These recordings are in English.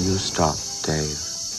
you stop, Dave?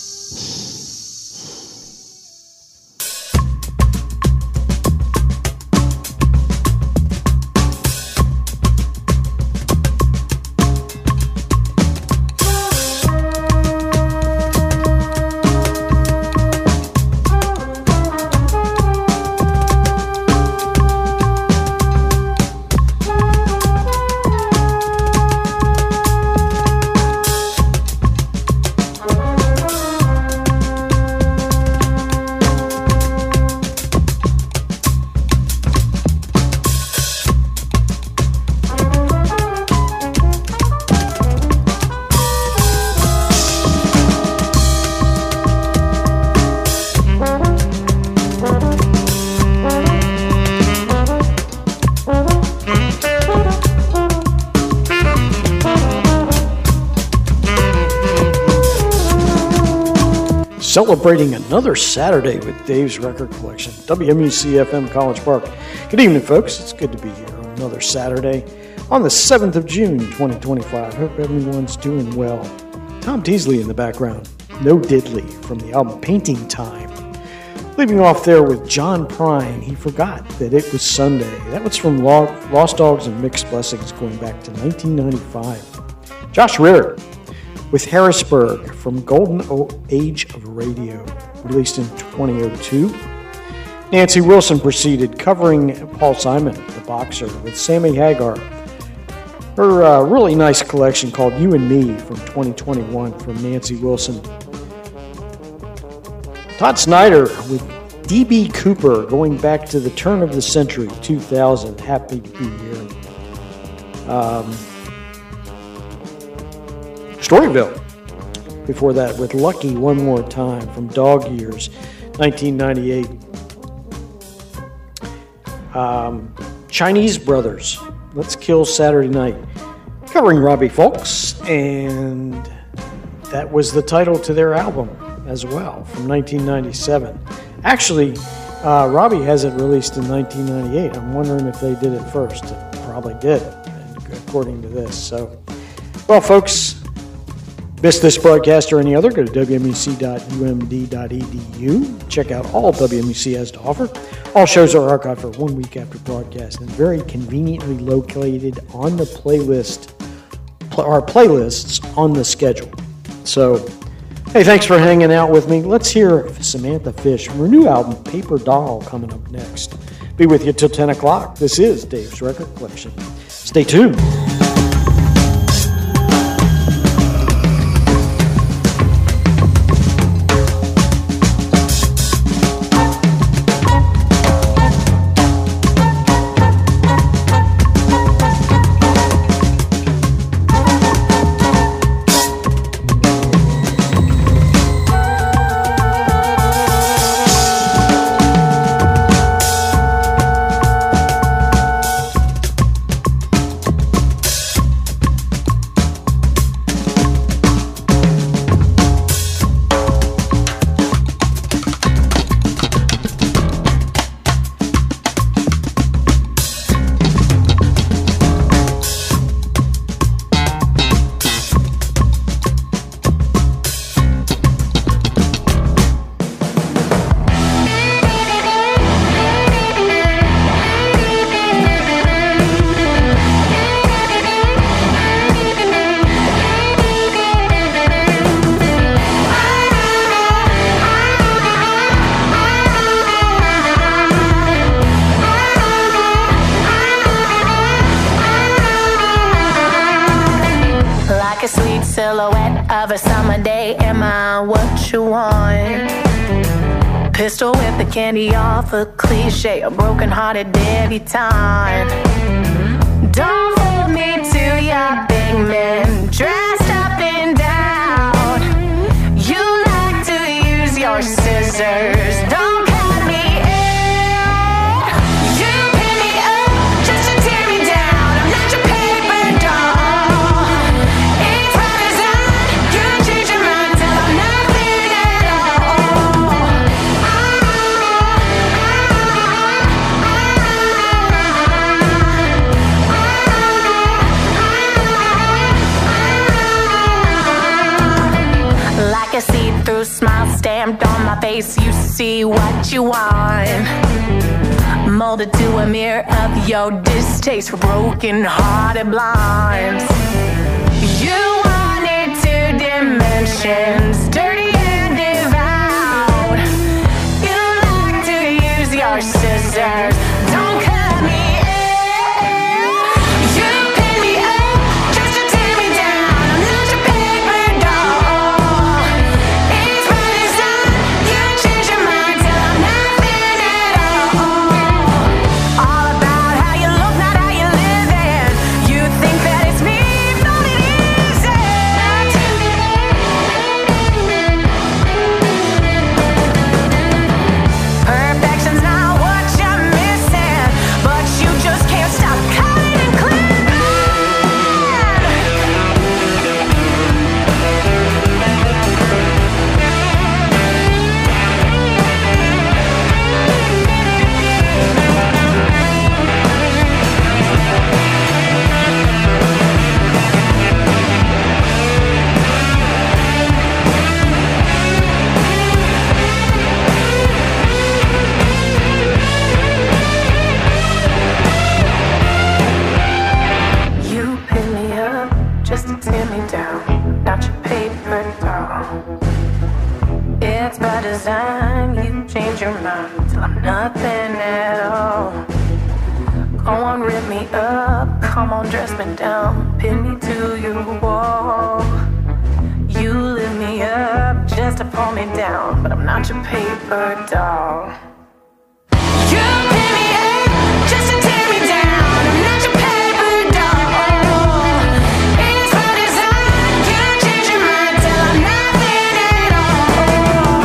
Celebrating another Saturday with Dave's Record Collection, WMUC-FM College Park. Good evening, folks. It's good to be here on another Saturday on the 7th of June, 2025. Hope everyone's doing well. Tom Teasley in the background. No Diddley from the album Painting Time. Leaving off there with John Prine, He Forgot That It Was Sunday. That was from Lost Dogs and Mixed Blessings going back to 1995. Josh Ritter with Harrisburg from Golden Age of Radio, released in 2002. Nancy Wilson proceeded, covering Paul Simon, the boxer, with Sammy Hagar. Her really nice collection called You and Me from 2021 from Nancy Wilson. Todd Snyder with D.B. Cooper going back to the turn of the century, 2000. Happy to be here. Storyville. Before that, with Lucky One More Time from Dog Years, 1998. Chinese Brothers, Let's Kill Saturday Night, covering Robbie Fulks, and that was the title to their album as well, from 1997. Actually, Robbie has it released in 1998. I'm wondering if they did it first. It probably did, according to this. So, well, folks, missed this broadcast or any other, go to wmc.umd.edu. Check out all WMUC has to offer. All shows are archived for 1 week after broadcast and very conveniently located on the playlist, or playlists on the schedule. So, hey, thanks for hanging out with me. Let's hear Samantha Fish from her new album, Paper Doll, coming up next. Be with you till 10 o'clock. This is Dave's Record Collection. Stay tuned. Of a summer day, am I what you want? Pistol whip the candy off a cliche, a broken-hearted debutante. Don't hold me to your big man, dressed up and down. You like to use your scissors, don't cut me in. You pin me up just to tear me down. I'm not your paper doll. It's hard as you change your mind till I'm nothing at all. face, you see what you want. Molded to a mirror of your distaste for broken-hearted blinds. You wanted 2 dimensions, dirty and devout. You like to use your scissors, don't cut me in. You pin me up just to tear me down. I'm not your paper doll. It's by design, you change your mind till I'm nothing at all. All about how you look, not how you live in. You think that it's me, but it isn't. Perfection's not what you're missing, but you just can't stop cutting and cleaning. You pick me up just to tear me down, not your paper doll. It's by design, you change your mind till I'm nothing at all. Go on, rip me up, come on, dress me down, pin me to your wall. You lift me up just to pull me down, but I'm not your paper doll. You pin me up just to tear me down, I'm not your paper doll. It's by design, you change your mind till I'm nothing at all.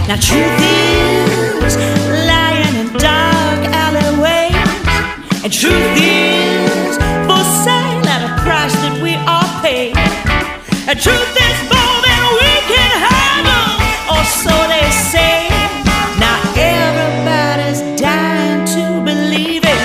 Now truth is lying in dark alleyways, and truth is for sale at a price that we all pay. And truth is more than we can handle, or so they say. Now everybody's dying to believe it.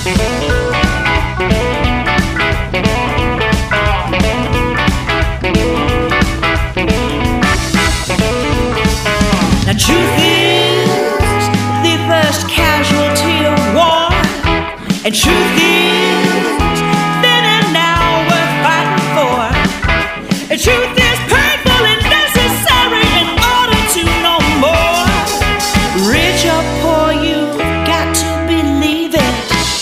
The truth is the first casualty of war, and truth is then and now we're fighting for. And truth is painful and necessary in order to know more. Rich or poor, you've got to believe it.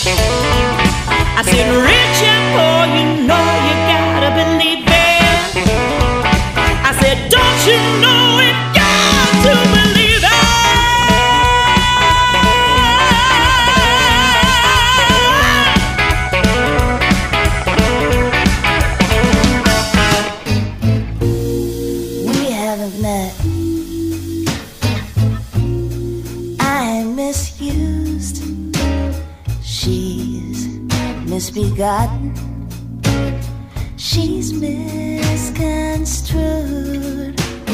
I said rich and poor, you know you gotta believe it. I said don't you know it? To believe it. We haven't met. I'm misused. She's misbegotten. She's misconstrued.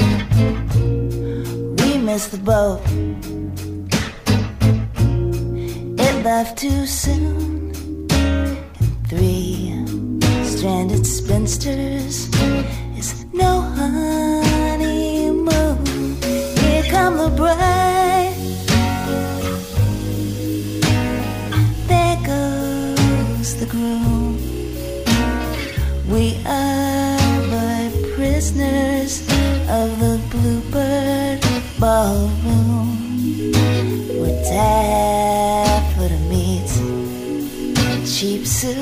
Missed the boat. It left too soon. And 3 stranded spinsters is no honeymoon. Here come the bride. There goes the groom. We are but prisoners of the bluebird ballroom. We're taffeta to meet cheap suit.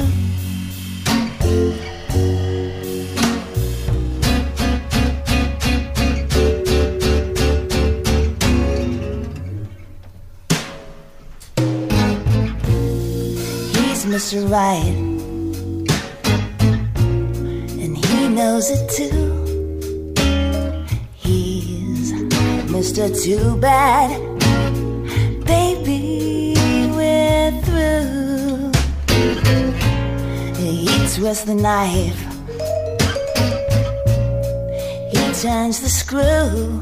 He's Mr. Right, and he knows it too. Mr. Too Bad, baby, we're through. He twists the knife, he turns the screw.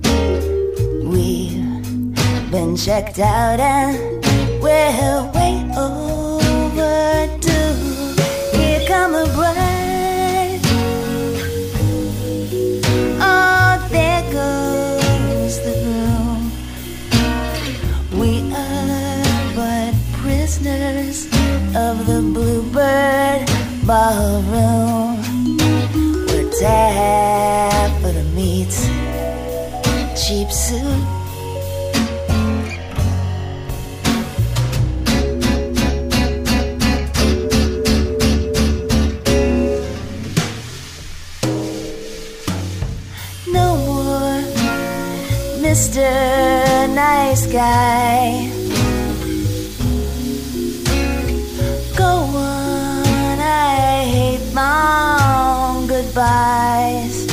We've been checked out and we're way overdue. Here come the bride. Oh, there goes the groom. We are but prisoners of the bluebird ballroom. We're taffeta meets cheap suit. No more Mr. Nice Guy. Go on, I hate long goodbyes.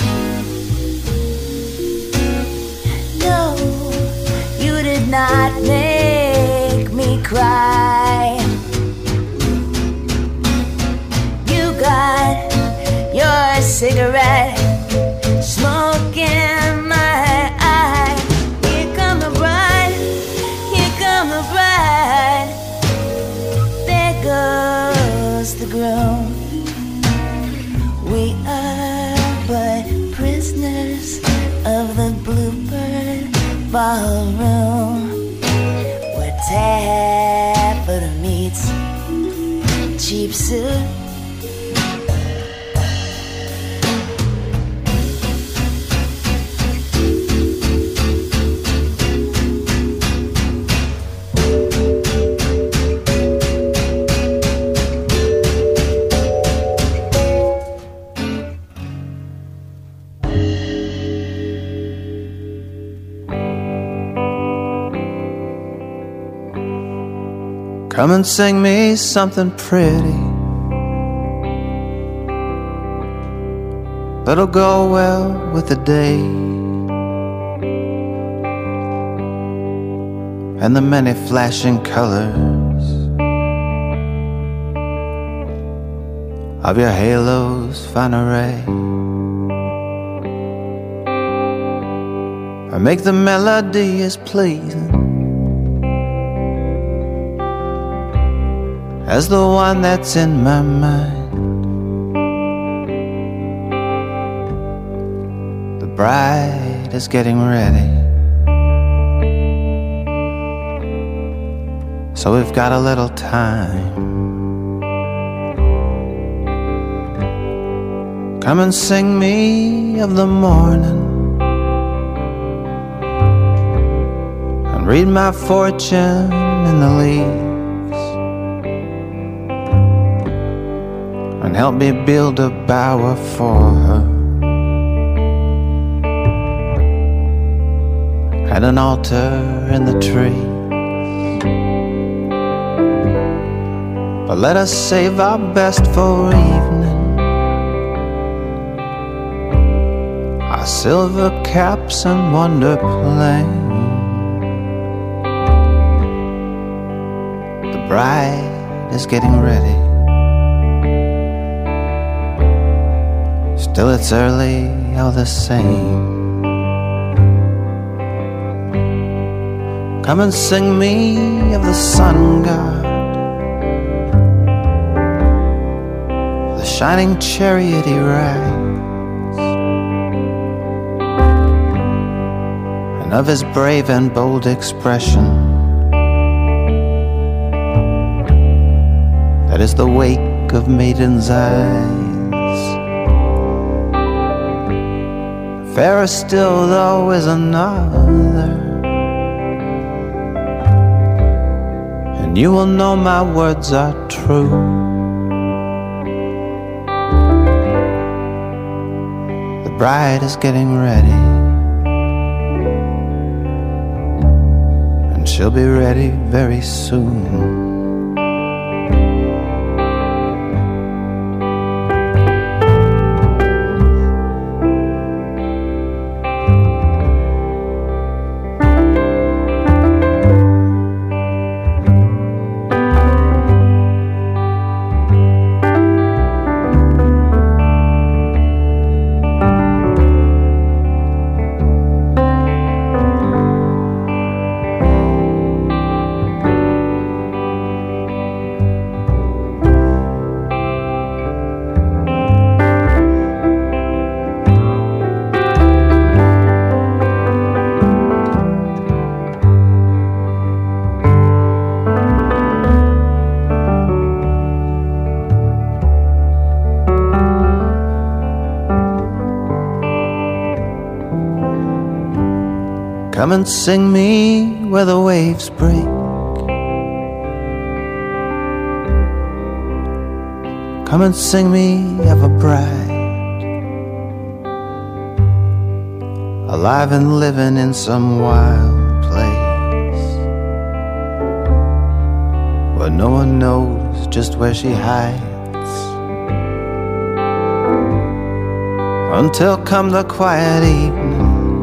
No, you did not make me cry. You got your cigarette smoke in my eye. Here come the bride, here come the bride. There goes the groom. We are but prisoners of the bluebird ballroom. Where taffeta meets cheap suit. Come and sing me something pretty that'll go well with the day. and the many flashing colors of your halo's fine array, or make the melody as pleasing as the one that's in my mind. The bride is getting ready, so we've got a little time. Come and sing me of the morning and read my fortune in the leaves, and help me build a bower for her and an altar in the tree. But let us save our best for evening, our silver caps and wonder plane. The bride is getting ready, still it's early all the same. Come and sing me of the sun god, the shining chariot he rides, and of his brave and bold expression that is the wake of maidens' eyes. Fairer still though is another, and you will know my words are true. The bride is getting ready, and she'll be ready very soon. Come and sing me where the waves break, come and sing me of a bride, alive and living in some wild place, where no one knows just where she hides, until come the quiet evening,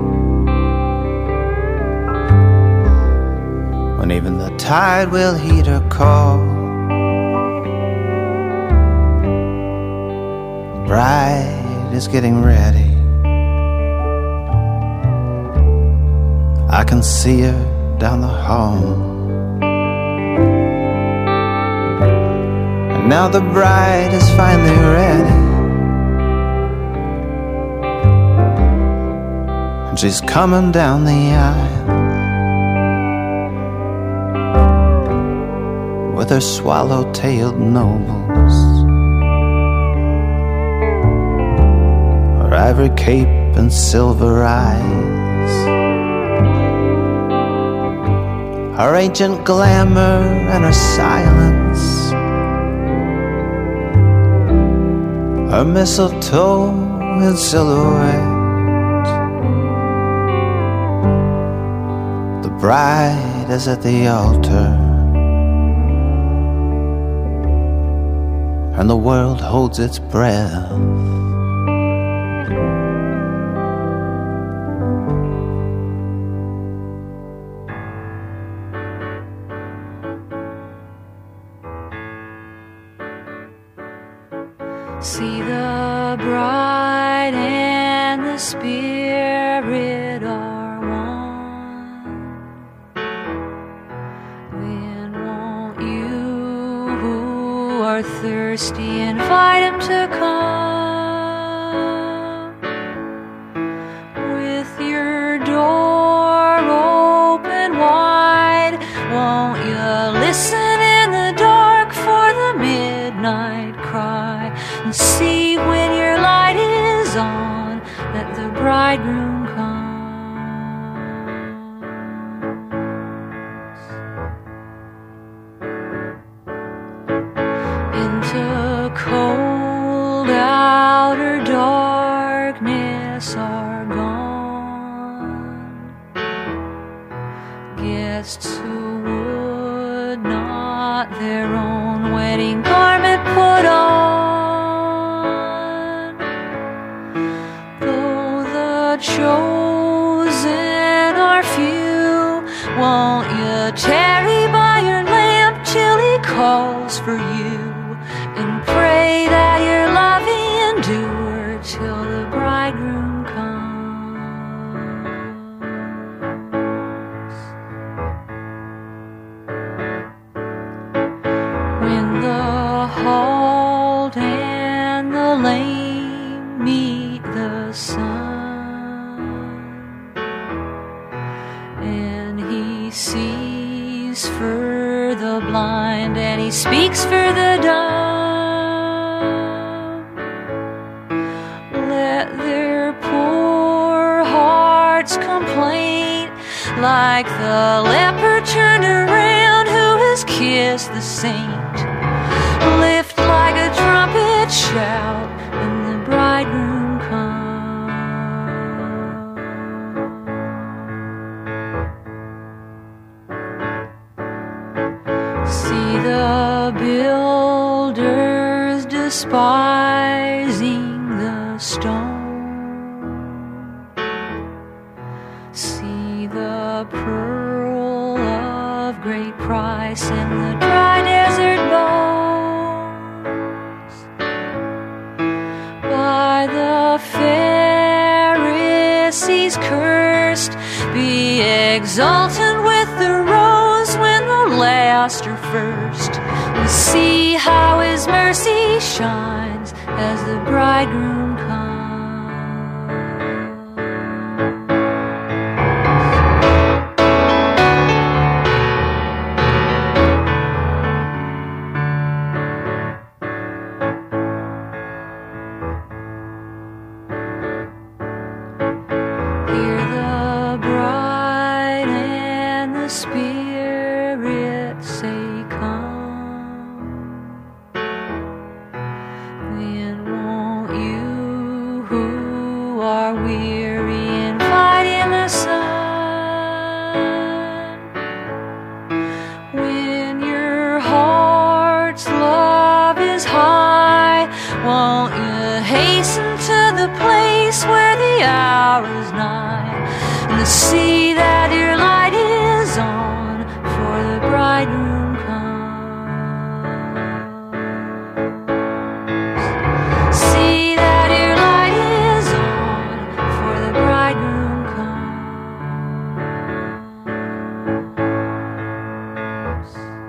when even the tide will heed her call. The bride is getting ready, I can see her down the hall. And now the bride is finally ready, and she's coming down the aisle with her swallow-tailed nobles, her ivory cape and silver eyes, her ancient glamour and her silence, her mistletoe in silhouette. The bride is at the altar, and the world holds its breath. bride and the Spirit are one, then won't you who are thirsty invite him to come with your door open wide? Won't you listen in the dark for the midnight cry and see when your light is on that the bridegroom comes? Into cold outer darkness are gone guests who would not their own wedding garment put on, though the chosen are few. Won't you tarry by your lamp till he calls for you, and pray that your love endure till the bridegroom comes? When the halt and the lame meet the sun, and he sees for the blind and he speaks for the dumb, let their poor hearts complain like the leper turned around who has kissed the saint. Lift like a trumpet shout when the bridegroom comes. See the builders despising the stone, see the pearl of great price in the dry desert bones. By the Pharisees cursed, be exultant with the rose when the last are first, and see how his mercy shines as the bridegroom comes. Hear the bride and the Spirit say, come. Then won't you who are weary invite in the sun? When your heart's love is high, won't you hasten to the place where the hour is nigh, and see that your light is on, for the bridegroom comes. See that your light is on, for the bridegroom comes.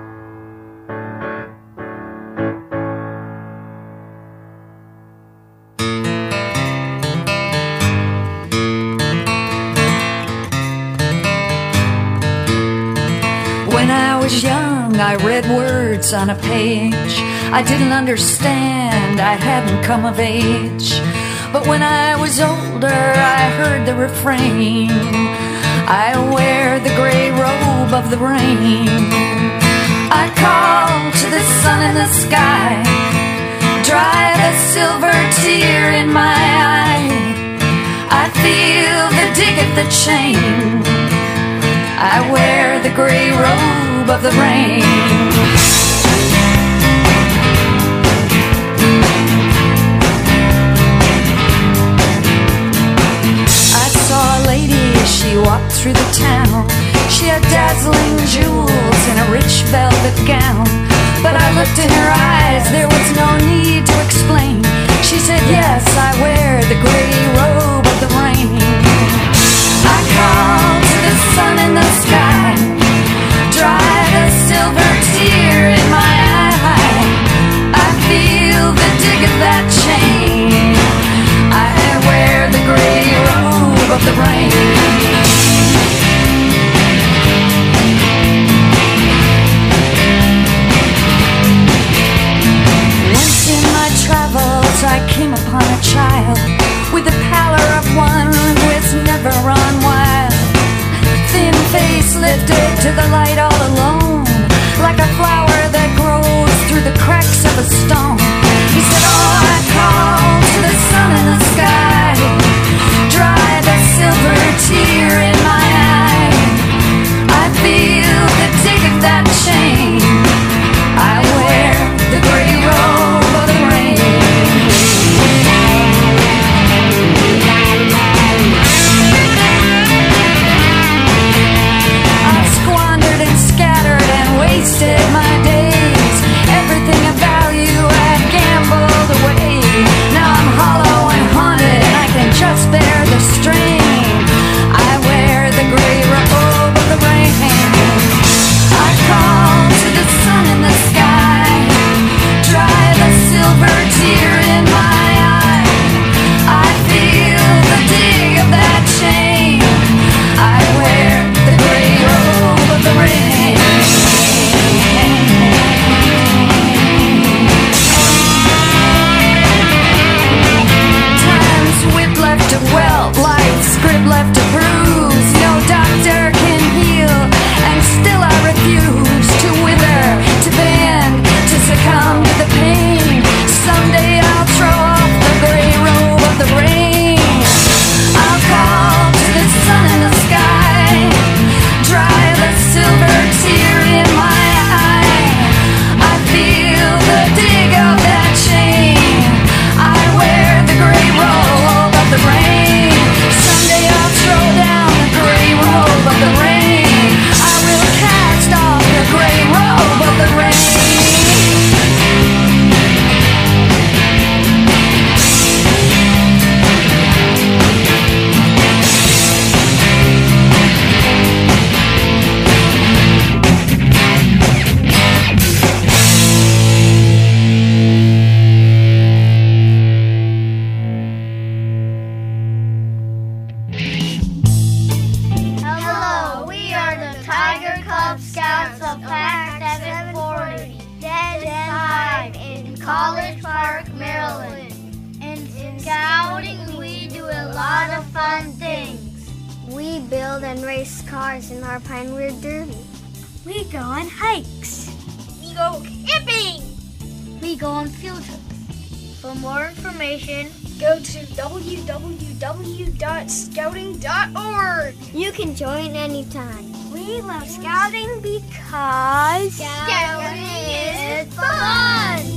When I was young, I read words on a page. I didn't understand, I hadn't come of age. But when I was older, I heard the refrain, I wear the gray robe of the rain. I call to the sun in the sky, dry the silver tear in my eye. I feel the dig of the chain, I wear the gray robe of the rain. I saw a lady, she walked through the town. She had dazzling jewels in a rich velvet gown. But I looked in her eyes, there was no need to explain. She said, yes, I the gray robe of the rain. I call to the sun in the sky, dry the silver tear in my eye. I feel the dig of that chain. I wear the gray robe of the rain. Travels, I came upon a child with the pallor of one who has never run wild. Thin face lifted to the light all alone, like a flower that grows through the cracks of a stone. He said, oh, I call to the sun in the sky, dry the silver tear in my eye. I feel the dig of that chain. I wear the gray robe of the rain. I've squandered and scattered and wasted my days. Everything of value I'd gambled away. Now I'm hollow and haunted, and I can just bear the strain. I wear the gray robe of the rain. I call to the sun in the sky, dry the silver tear in my eye. I feel the dig of that chain. I wear the gray robe of the rain. Time's whip left to welt, life's grip left to bruise. No doctor can heal, and still I refuse to wither, to bend, to succumb to the pain. Someday I'll throw off the gray robe of the rain. I'll call to the sun in the sky, dry the silver tear in my eye. I feel the dig of that chain. I wear the gray robe of the rain. Someday I'll throw down the gray robe of the rain. I will cast off the gray robe of the rain. Hello, we are the Tiger Cub Scouts of Pack 740, Dead Time in College Park, Maryland. In scouting, we do a lot of fun things. We build and race cars in our Pinewood Derby. We go on hikes. We go camping. We go on field trips. For more information, go to www.scouting.org. You can join anytime. We love scouting because scouting is fun.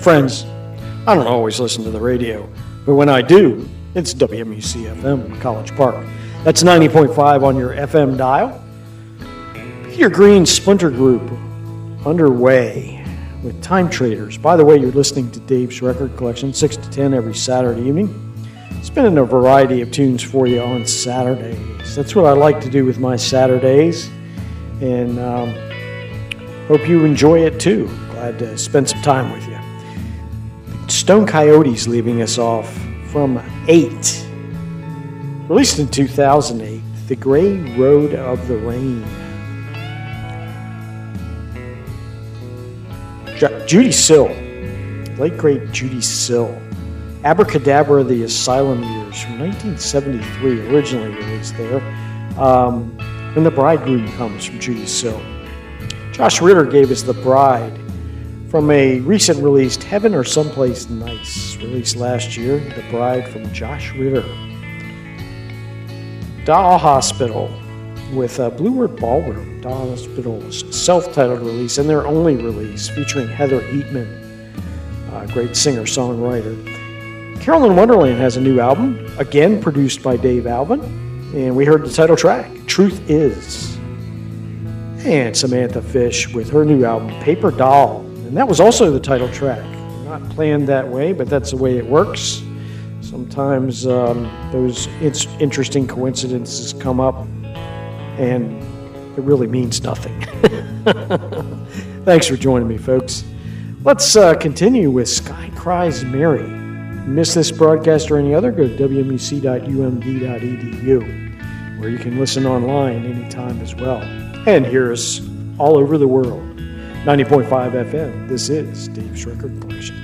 Friends, I don't always listen to the radio, but when I do, it's WMUC-FM, College Park. That's 90.5 on your FM dial. Peter Green's Splinter Group underway with Time Traders. By the way, you're listening to Dave's Record Collection, 6 to 10 every Saturday evening. Spinning a variety of tunes for you on Saturdays. That's what I like to do with my Saturdays, and hope you enjoy it too. Glad to spend some time with you. Stone Coyotes leaving us off from 8. Released in 2008, The Gray Road of the Rain. Judy Sill, late great Judy Sill. Abracadabra, The Asylum Years from 1973, originally released there. And The Bridegroom Comes from Judy Sill. Josh Ritter gave us The Bride from a recent released Heaven or Someplace Nice, released last year. The Bride from Josh Ritter. Doll Hospital with Blue Word Ballroom. Doll Hospital's self-titled release and their only release, featuring Heather Eatman, a great singer-songwriter. Carolyn Wonderland has a new album, again produced by Dave Alvin, and we heard the title track, Truth Is. And Samantha Fish with her new album, Paper Doll, and that was also the title track. Not planned that way, but that's the way it works. Sometimes those interesting coincidences come up, and it really means nothing. Thanks for joining me, folks. Let's continue with Sky Cries Mary. Miss this broadcast or any other, go to wmc.umd.edu, where you can listen online anytime as well. And hear us all over the world. 90.5 FM, this is Dave's Record Collection.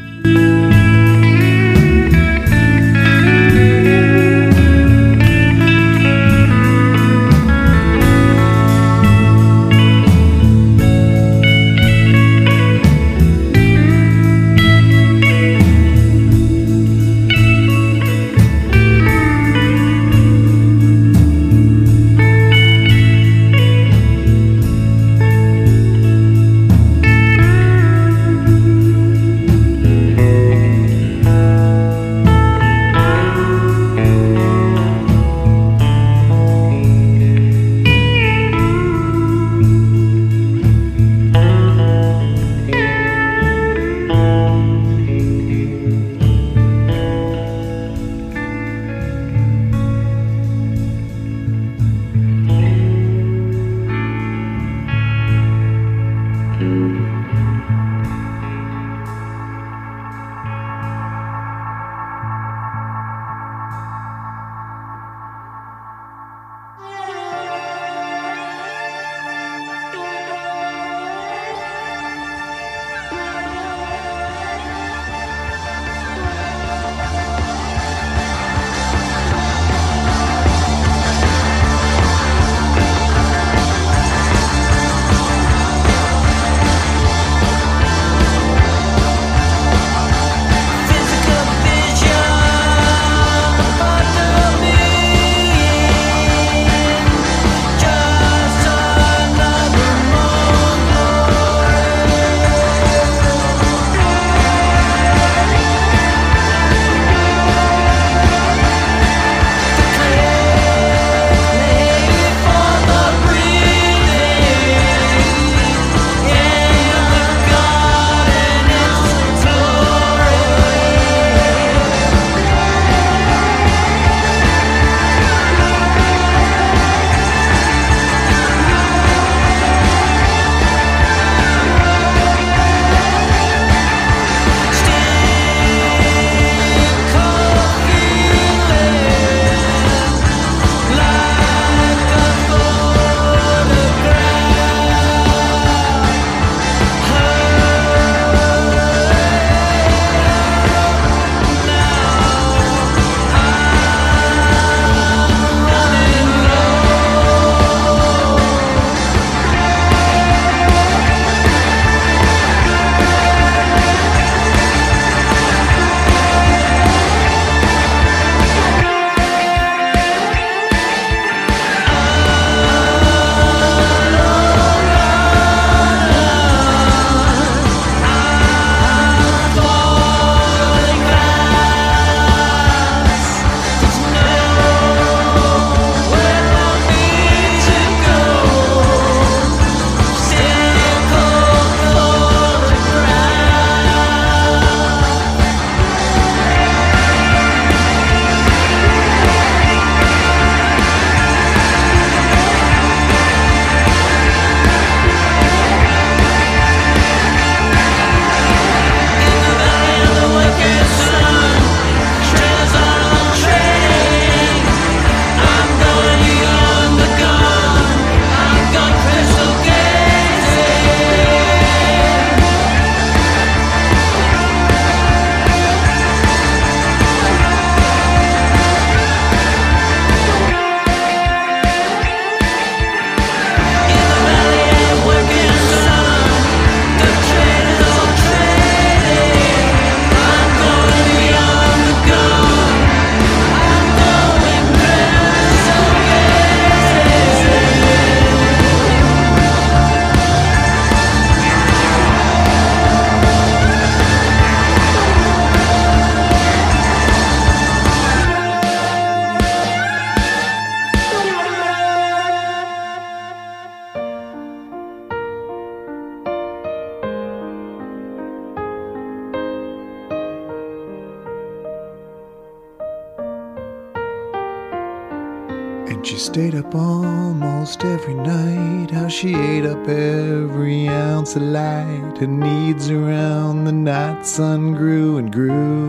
She stayed up almost every night, how she ate up every ounce of light. Her needs around the night sun grew and grew,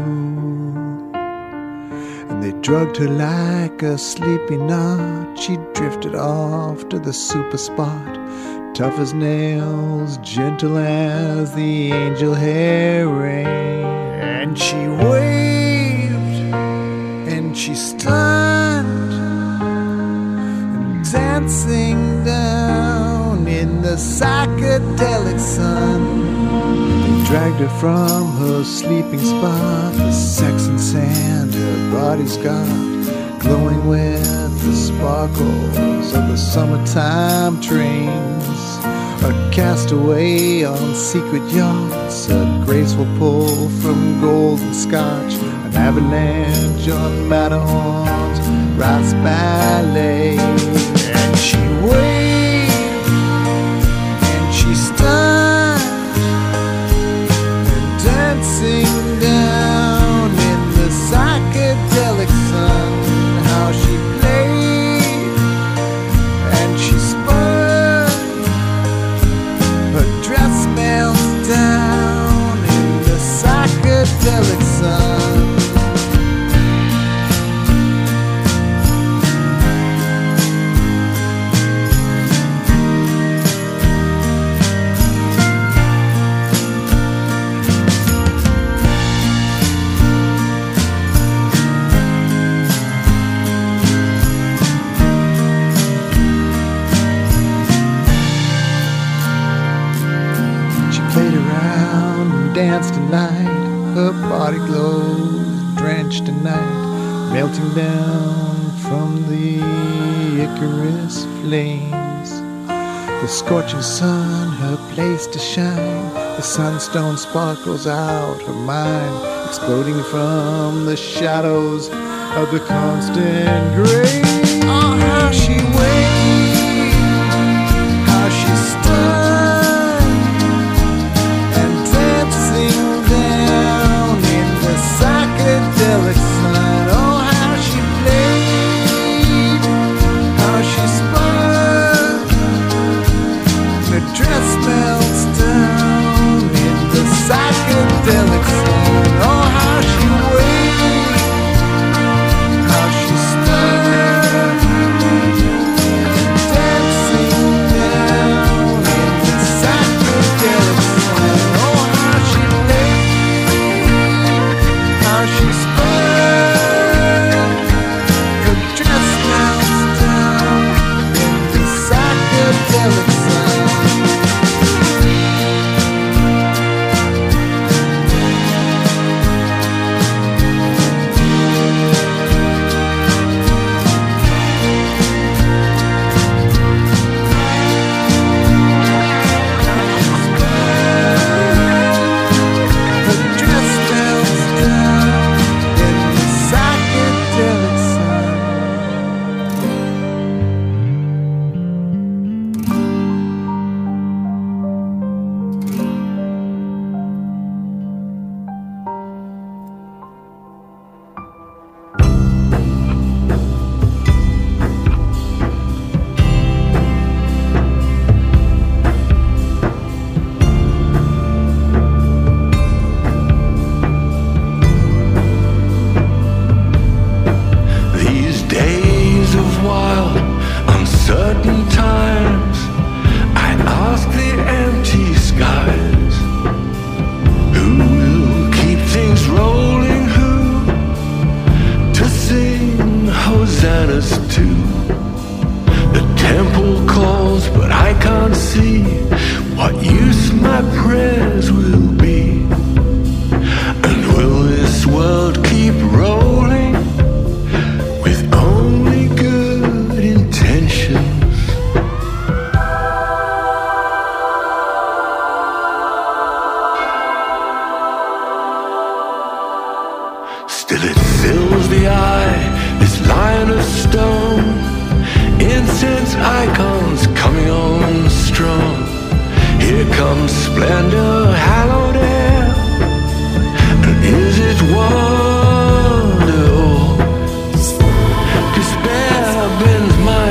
and they drugged her like a sleepy knot. She drifted off to the super spot, tough as nails, gentle as the angel hair rain. And she waved, and she stunned, dancing down in the psychedelic sun. They dragged her from her sleeping spot, the sex and sand her body's got, glowing with the sparkles of the summertime trains. A castaway on secret yachts, a graceful pull from golden scotch, an avalanche on Matterhorn's Rice Ballet. And she waved, and she stunned, and dancing down in the psychedelic sun. How she played, and she spun, her dress melts down in the psychedelic sun. Danced tonight, her body glows, drenched in night, melting down from the Icarus flames. The scorching sun, her place to shine, the sunstone sparkles out her mind, exploding from the shadows of the constant gray. Oh, how she waved, how she stood, psychedelic sun. Oh, how she played, how she spun, the dress melts down in the psychedelic sun. Oh, how she waved, how she spun, dancing down in the psychedelic sun. Oh, how she how she spun, her dress melts down in the psychedelic sun. Despair bends my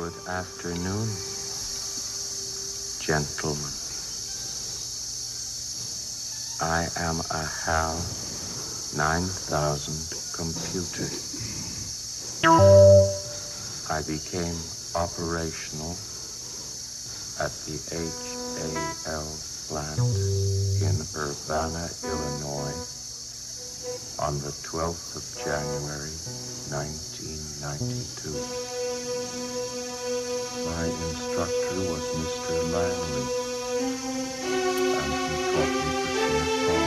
Good afternoon, gentlemen. I am a HAL 9000 computer. I became operational at the HAL plant in Urbana, Illinois on the 12th of January, 1992. My instructor was Mr. Langley, and he taught me to sing a song.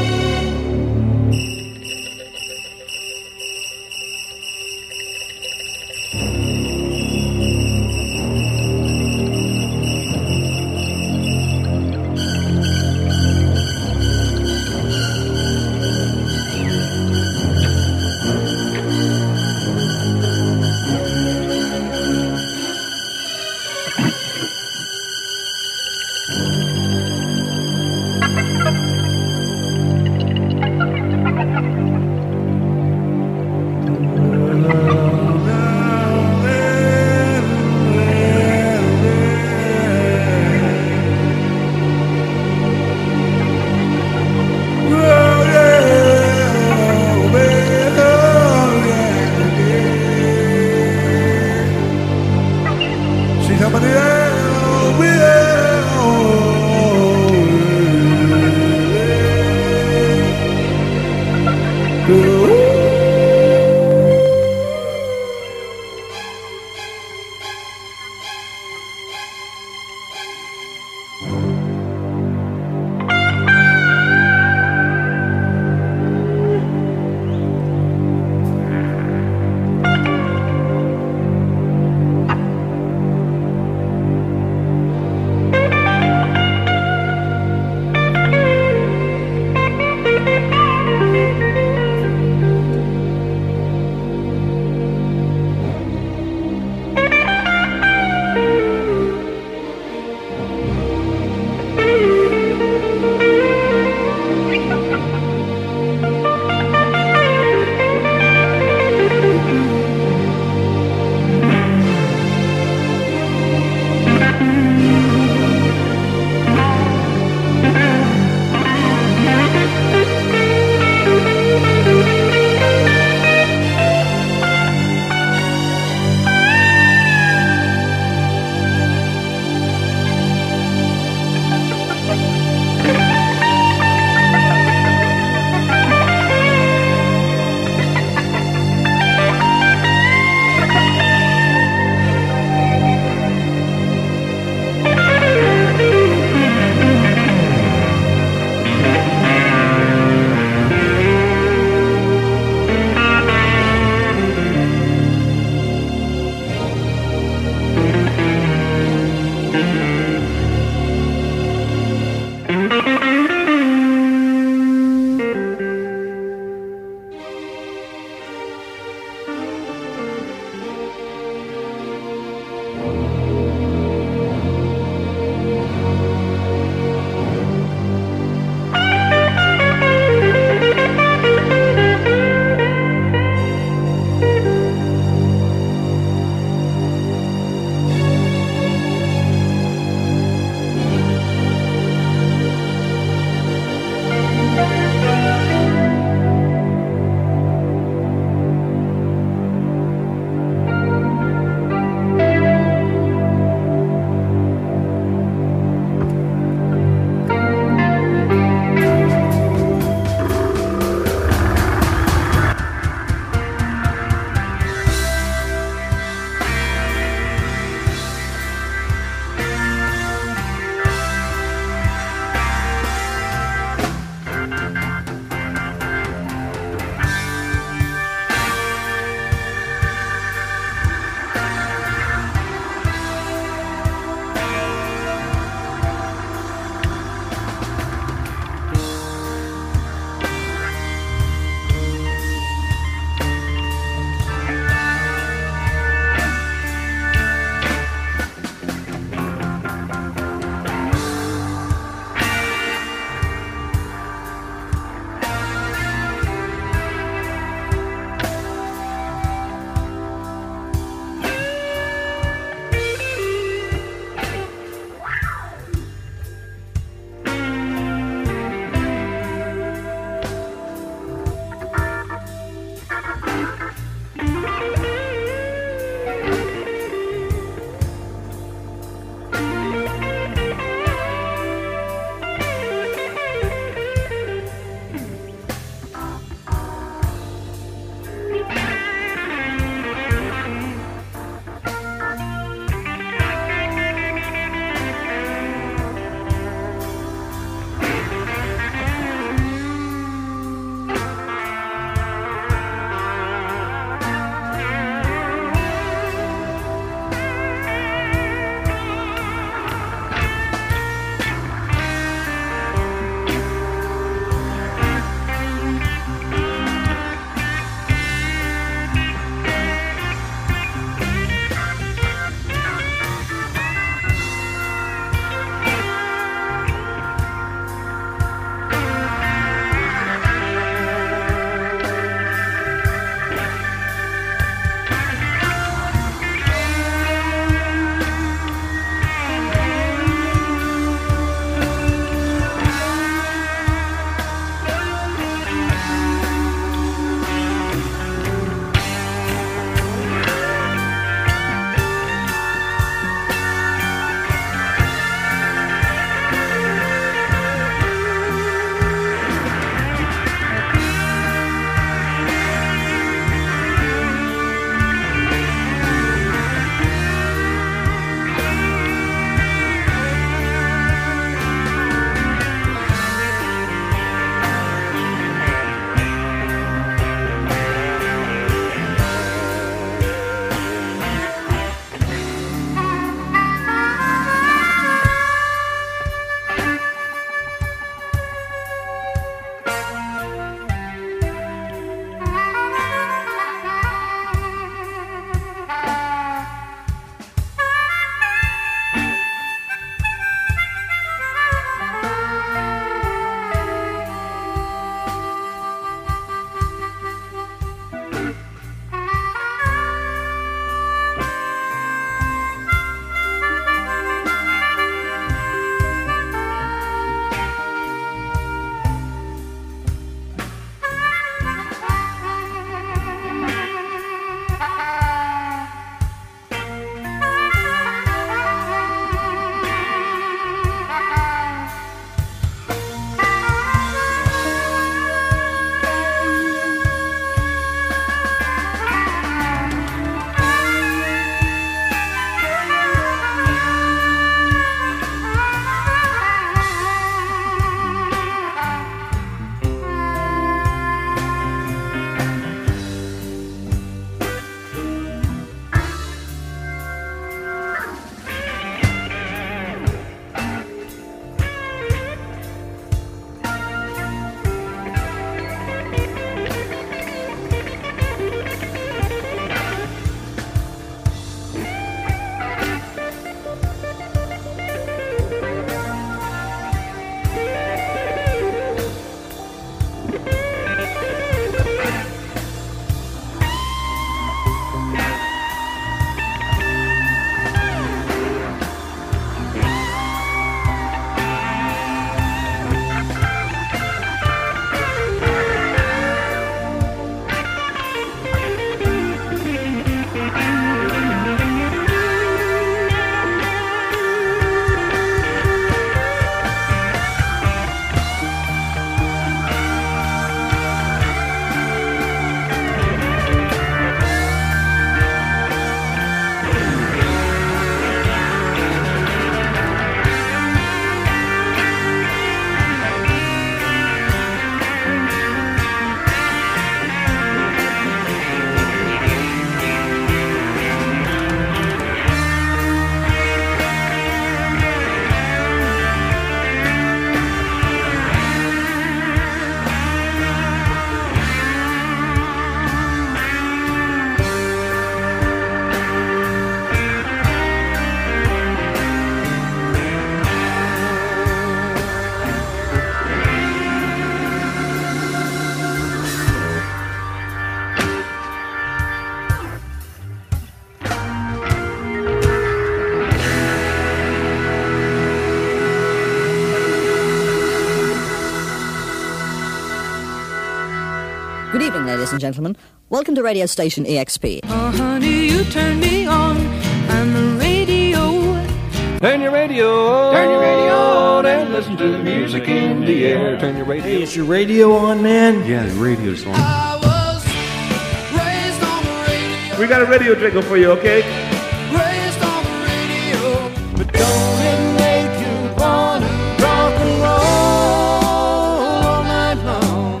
ladies and gentlemen. Welcome to radio station EXP. Oh, honey, you turn me on. I'm a radio. Turn your radio on. Turn your radio on and listen to the music in the air. Turn your radio. Hey, is your radio on, man? Yeah, the radio's on. I was raised on the radio. We got a radio jingle for you, okay? Raised on the radio. But don't it make you want to rock and roll all night long?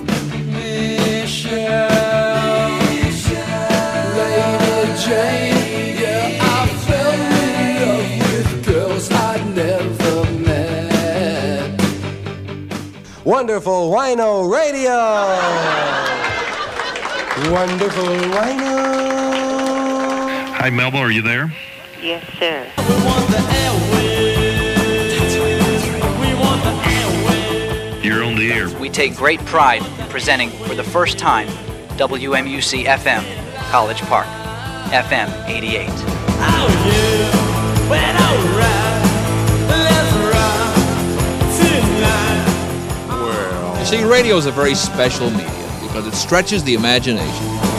Michelle, Lady Jane, yeah, I fell in love with girls I'd never met. Wonderful Wino Radio! Wonderful Wino! Hi, Melba, are you there? Yes, sir. We want the airwaves. We want the airwaves. You're on the air. We take great pride in presenting for the first time WMUC FM, College Park, FM 88. Oh, yeah. Well, alright. Let's rock tonight. You see, radio is a very special medium because it stretches the imagination.